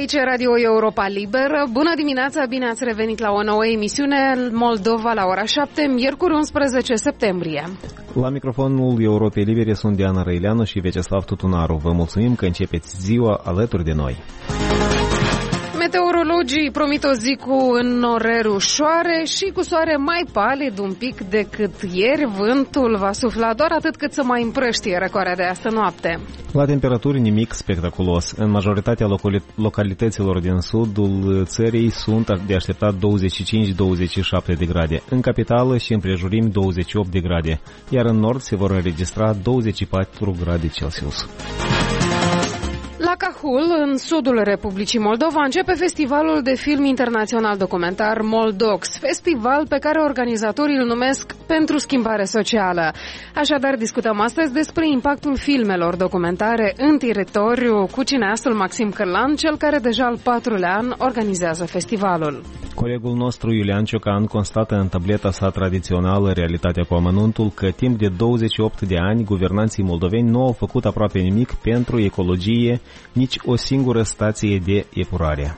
Aici e Radio Europa Liberă. Bună dimineața, bine ați revenit la o nouă emisiune Moldova la ora 7, miercuri 11 septembrie. La microfonul Europei Libere sunt Diana Răileanu și Veceslav Tutunaru. Vă mulțumim că începeți ziua alături de noi. Meteorologii promit o zi cu înnoreri ușoare și cu soare mai palid un pic decât ieri. Vântul va sufla doar atât cât să mai împrăștie răcoarea de astă noapte. La temperaturi nimic spectaculos. În majoritatea localităților din sudul țării sunt de așteptat 25-27 de grade. În capitală și împrejurimi 28 de grade, iar în nord se vor înregistra 24 grade Celsius. La Cahul, în sudul Republicii Moldova, începe festivalul de film internațional documentar Moldox, festival pe care organizatorii îl numesc Pentru schimbare socială. Așadar, discutăm astăzi despre impactul filmelor documentare în teritoriu cu cineastul Maxim Cârlan, cel care deja al 4-lea an organizează festivalul. Colegul nostru Iulian Ciocan constată în tableta sa tradițională Realitatea cu amănuntul că timp de 28 de ani guvernanții moldoveni nu au făcut aproape nimic pentru ecologie, nici o singură stație de epurare.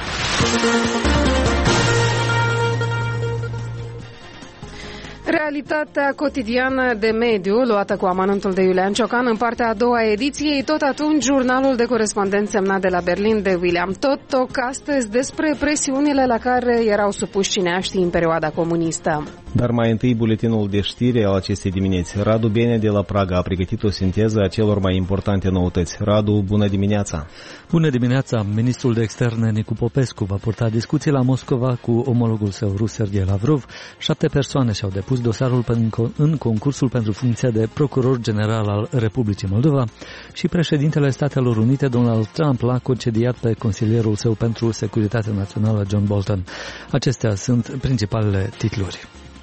Realitatea cotidiană de mediu, luată cu amănuntul de Iulian Ciocan în partea a doua a ediției, tot atunci jurnalul de corespondent semnat de la Berlin de William Totok, astăzi despre presiunile la care erau supuși cineaștii în perioada comunistă. Dar mai întâi buletinul de știri al acestei dimineți. Radu Bene de la Praga a pregătit o sinteză a celor mai importante noutăți. Radu, bună dimineața! Bună dimineața! Ministrul de Externe Nicu Popescu va purta discuții la Moscova cu omologul său rus Sergei Lavrov. 7 persoane și-au depus dosarul în concursul pentru funcția de procuror general al Republicii Moldova și președintele Statelor Unite, Donald Trump, l-a concediat pe consilierul său pentru securitate națională, John Bolton. Acestea sunt principalele titluri.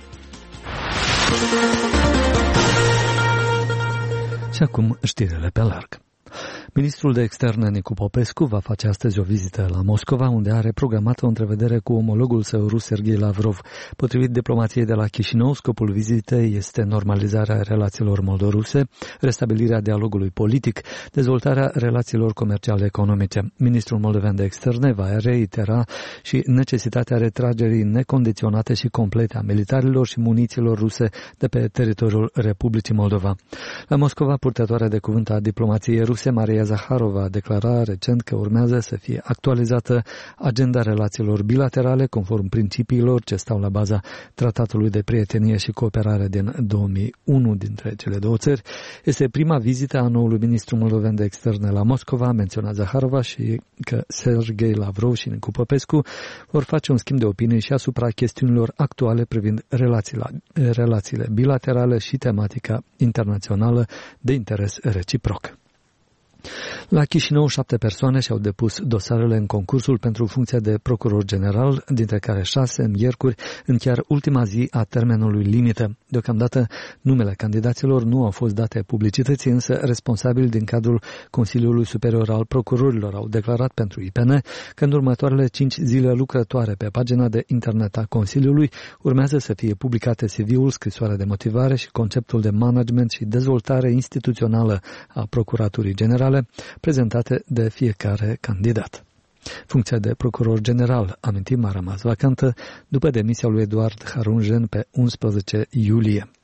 Și acum știrile pe larg. Ministrul de Externe Nicu Popescu va face astăzi o vizită la Moscova, unde are programată o întrevedere cu omologul său rus Sergei Lavrov. Potrivit diplomației de la Chișinău, scopul vizitei este normalizarea relațiilor moldoruse, restabilirea dialogului politic, dezvoltarea relațiilor comerciale economice. Ministrul moldovean de Externe va reitera și necesitatea retragerii necondiționate și complete a militarilor și munițiilor ruse de pe teritoriul Republicii Moldova. La Moscova, purtătoarea de cuvânt a diplomației ruse, Maria Zaharova, a declarat recent că urmează să fie actualizată agenda relațiilor bilaterale conform principiilor ce stau la baza Tratatului de Prietenie și Cooperare din 2001 dintre cele două țări. Este prima vizită a noului ministru moldovean de Externe la Moscova, menționat Zaharova, și că Sergei Lavrov și Nicu Popescu vor face un schimb de opinii și asupra chestiunilor actuale privind relațiile bilaterale și tematica internațională de interes reciproc. La Chișinău, 7 persoane și-au depus dosarele în concursul pentru funcția de procuror general, dintre care 6 miercuri, în chiar ultima zi a termenului limită. Deocamdată, numele candidaților nu au fost date publicității, însă responsabili din cadrul Consiliului Superior al Procurorilor au declarat pentru IPN că în următoarele 5 zile lucrătoare pe pagina de internet a Consiliului urmează să fie publicate CV-ul, scrisoarea de motivare și conceptul de management și dezvoltare instituțională a Procuraturii Generale, prezentate de fiecare candidat. Funcția de procuror general, amintim, a rămas vacantă după demisia lui Eduard Harunjen pe 11 iulie.